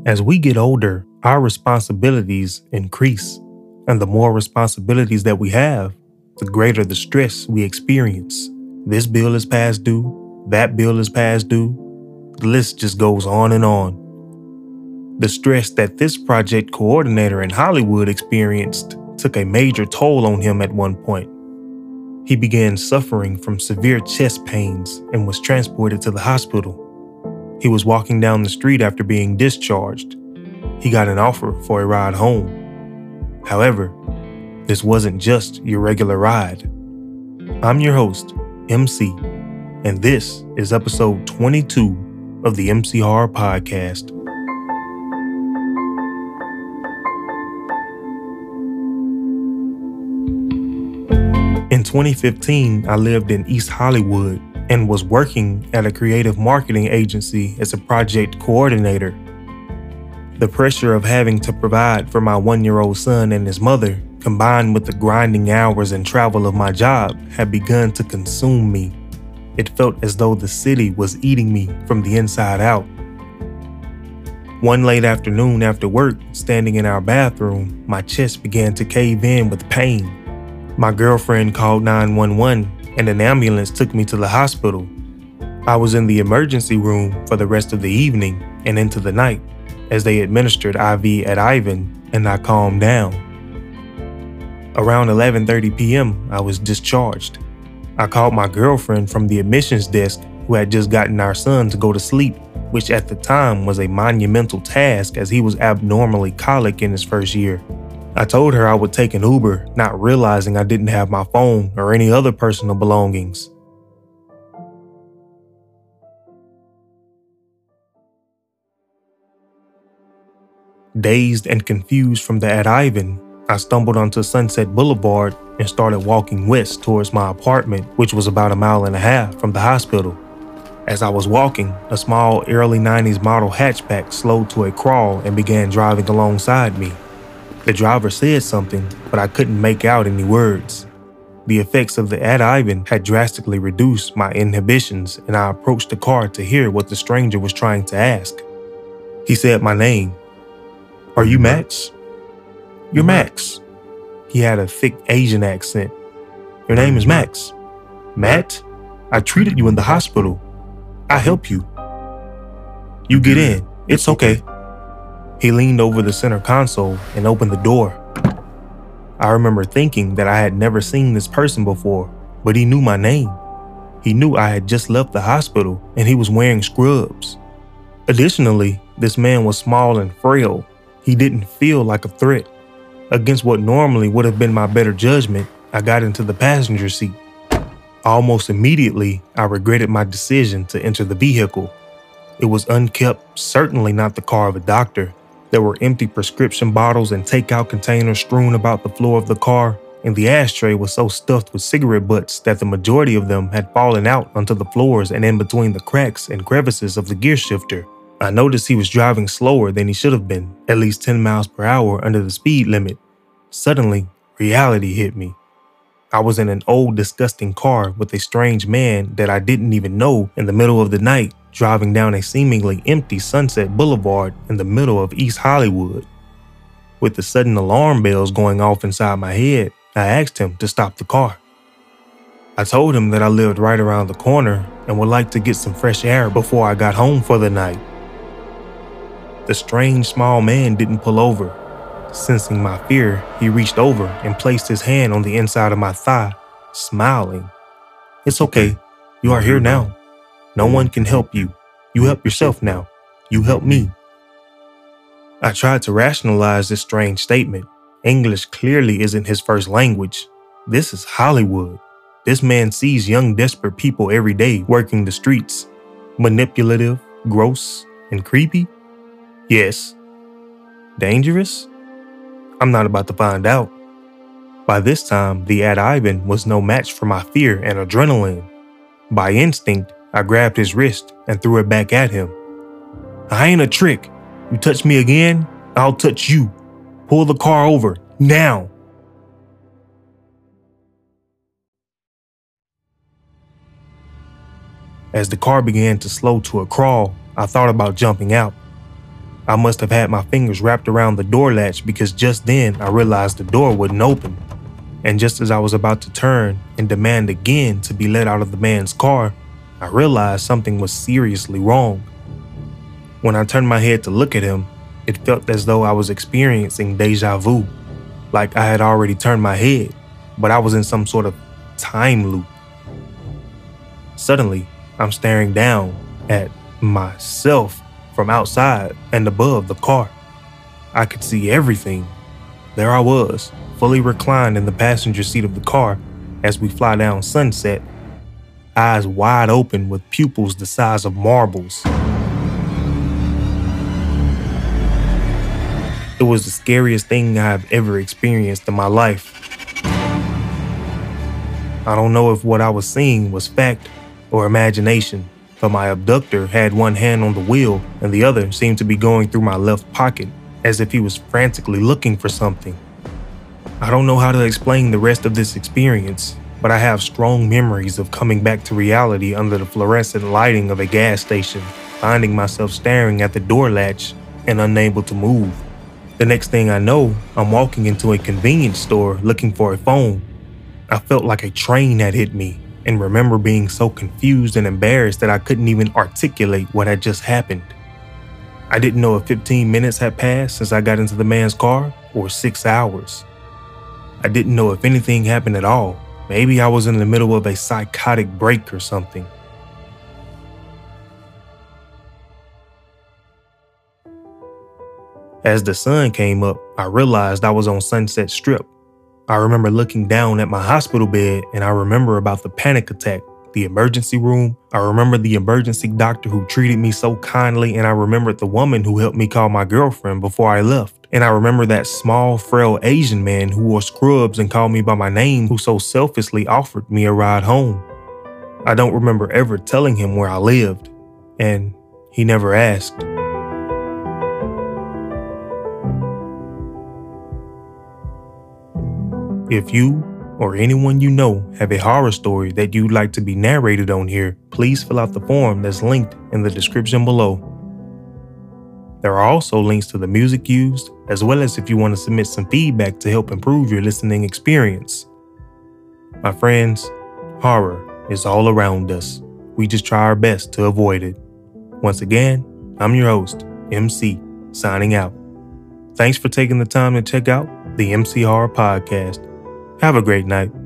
As we get older, our responsibilities increase. And the more responsibilities that we have, the greater the stress we experience. This bill is past due, that bill is past due. The list just goes on and on. The stress that this project coordinator in Hollywood experienced took a major toll on him at one point. He began suffering from severe chest pains and was transported to the hospital. He was walking down the street after being discharged. He got an offer for a ride home. However, this wasn't just your regular ride. I'm your host, MC, and this is episode 22 of the MC Horror Podcast. In 2015, I lived in East Hollywood and was working at a creative marketing agency as a project coordinator. The pressure of having to provide for my 1-year-old son and his mother, combined with the grinding hours and travel of my job, had begun to consume me. It felt as though the city was eating me from the inside out. One late afternoon after work, standing in our bathroom, my chest began to cave in with pain. My girlfriend called 911 and an ambulance took me to the hospital. I was in the emergency room for the rest of the evening and into the night as they administered IV at Ivan and I calmed down. Around 11:30 p.m., I was discharged. I called my girlfriend from the admissions desk who had just gotten our son to go to sleep, which at the time was a monumental task as he was abnormally colic in his first year. I told her I would take an Uber, not realizing I didn't have my phone or any other personal belongings. Dazed and confused from the At Ivan, I stumbled onto Sunset Boulevard and started walking west towards my apartment, which was about 1.5 miles from the hospital. As I was walking, a small early 90s model hatchback slowed to a crawl and began driving alongside me. The driver said something, but I couldn't make out any words. The effects of the At Ivan had drastically reduced my inhibitions, and I approached the car to hear what the stranger was trying to ask. He said my name. "Are you Max?" "You're Max." He had a thick Asian accent. "Your name is Max." "Matt? I treated you in the hospital. I help you." "You get in. It's okay." He leaned over the center console and opened the door. I remember thinking that I had never seen this person before, but he knew my name. He knew I had just left the hospital and he was wearing scrubs. Additionally, this man was small and frail. He didn't feel like a threat. Against what normally would have been my better judgment, I got into the passenger seat. Almost immediately, I regretted my decision to enter the vehicle. It was unkept, certainly not the car of a doctor. There were empty prescription bottles and takeout containers strewn about the floor of the car, and the ashtray was so stuffed with cigarette butts that the majority of them had fallen out onto the floors and in between the cracks and crevices of the gear shifter. I noticed he was driving slower than he should have been, at least 10 miles per hour under the speed limit. Suddenly, reality hit me. I was in an old, disgusting car with a strange man that I didn't even know in the middle of the night, driving down a seemingly empty Sunset Boulevard in the middle of East Hollywood. With the sudden alarm bells going off inside my head, I asked him to stop the car. I told him that I lived right around the corner and would like to get some fresh air before I got home for the night. The strange small man didn't pull over. Sensing my fear, he reached over and placed his hand on the inside of my thigh, smiling. "It's okay. You are here now. No one can help you. You help yourself now. You help me." I tried to rationalize this strange statement. English clearly isn't his first language. This is Hollywood. This man sees young, desperate people every day working the streets. Manipulative, gross, and creepy? Yes. Dangerous? I'm not about to find out. By this time, the At Ivan was no match for my fear and adrenaline. By instinct, I grabbed his wrist and threw it back at him. "I ain't a trick. You touch me again, I'll touch you. Pull the car over, now." As the car began to slow to a crawl, I thought about jumping out. I must have had my fingers wrapped around the door latch because just then I realized the door wouldn't open. And just as I was about to turn and demand again to be let out of the man's car, I realized something was seriously wrong. When I turned my head to look at him, it felt as though I was experiencing deja vu, like I had already turned my head, but I was in some sort of time loop. Suddenly, I'm staring down at myself from outside and above the car. I could see everything. There I was, fully reclined in the passenger seat of the car as we fly down Sunset, eyes wide open with pupils the size of marbles. It was the scariest thing I've ever experienced in my life. I don't know if what I was seeing was fact or imagination, but my abductor had one hand on the wheel and the other seemed to be going through my left pocket as if he was frantically looking for something. I don't know how to explain the rest of this experience, but I have strong memories of coming back to reality under the fluorescent lighting of a gas station, finding myself staring at the door latch and unable to move. The next thing I know, I'm walking into a convenience store looking for a phone. I felt like a train had hit me and remember being so confused and embarrassed that I couldn't even articulate what had just happened. I didn't know if 15 minutes had passed since I got into the man's car or 6 hours. I didn't know if anything happened at all. Maybe I was in the middle of a psychotic break or something. As the sun came up, I realized I was on Sunset Strip. I remember looking down at my hospital bed and I remember about the panic attack, the emergency room. I remember the emergency doctor who treated me so kindly, and I remembered the woman who helped me call my girlfriend before I left. And I remember that small, frail Asian man who wore scrubs and called me by my name who so selfishly offered me a ride home. I don't remember ever telling him where I lived, and he never asked. If you or anyone you know have a horror story that you'd like to be narrated on here, please fill out the form that's linked in the description below. There are also links to the music used, as well as if you want to submit some feedback to help improve your listening experience. My friends, horror is all around us. We just try our best to avoid it. Once again, I'm your host, MC, signing out. Thanks for taking the time to check out the MC Horror Podcast. Have a great night.